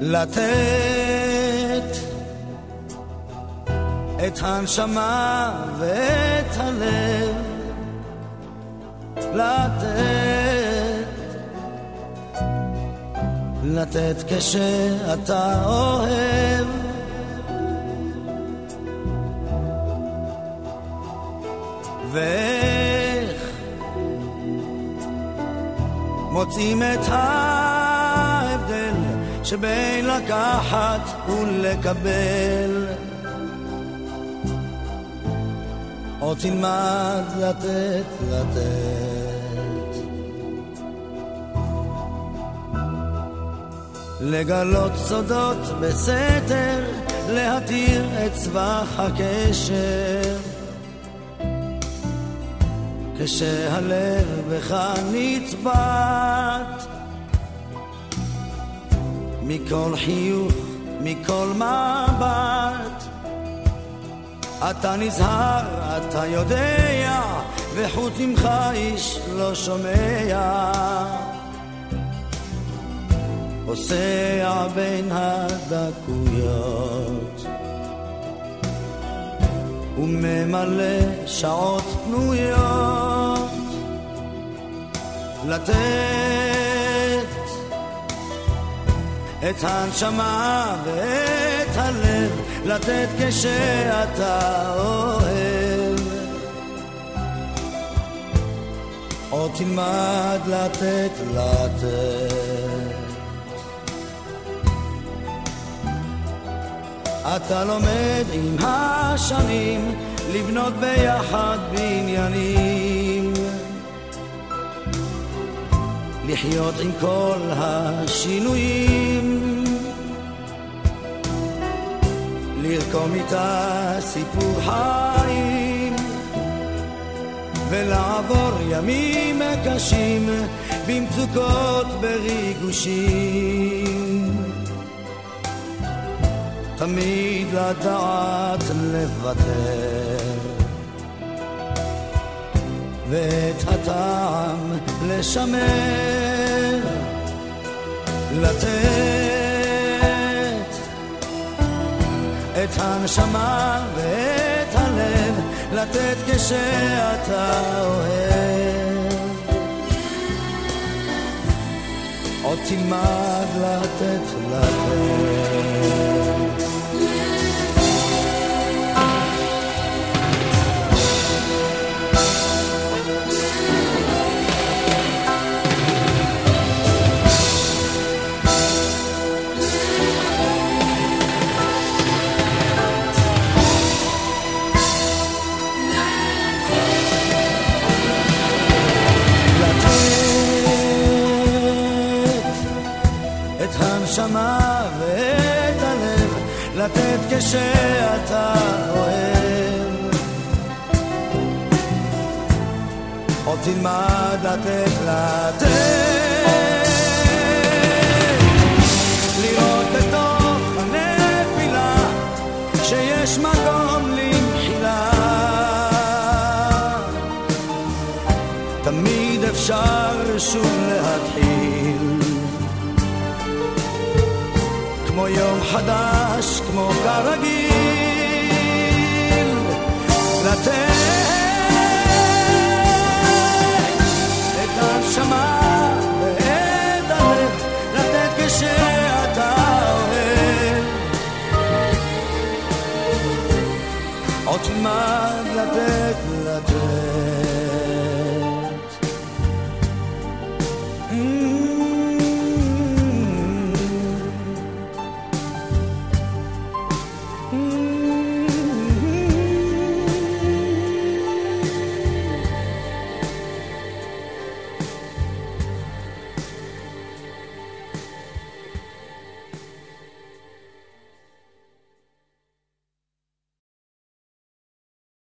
לתת את הנשמה ואת הלב, לתת כשאתה אוהב, ואיך מוצאים את ההבדל שבין לקחת ולקבל, או תלמד לתת לגלות סודות בסתר, להתיר את צבח הקשר, כשהלב בך נצבט, מכל חיוך, מכל מבט, אתה נזהר, אתה יודע, וחוץ ממך איש לא שומע, פוסע בין הדקויות וממלא שעות פנויות, לתת את הנשמה ואת הלב, לתת כשאתה אוהב, או תלמד לתת אתה לומד עם השנים לבנות ביחד בניינים, לחיות עם כל השינויים, לרקום איתה סיפור חיים, ולעבור ימים קשים במצוקות בריגושים, תמיד לדעת לוותר, ואת הטעם לשמר, לתת את הנשמה ואת הלב, לתת כשאתה אוהב, עוד תלמד לתת הנשמה ואת הלב, לתת כשאתה אוהב, עוד תלמד לתת לראות בתוך הנפילה שיש מקום למחילה, תמיד אפשר שוב להתחיל, כמו יום חדש, כמו כרגיל, לתת את הנשמה ואת הלב, לתת כשאתה אוהב, עוד תלמד לתת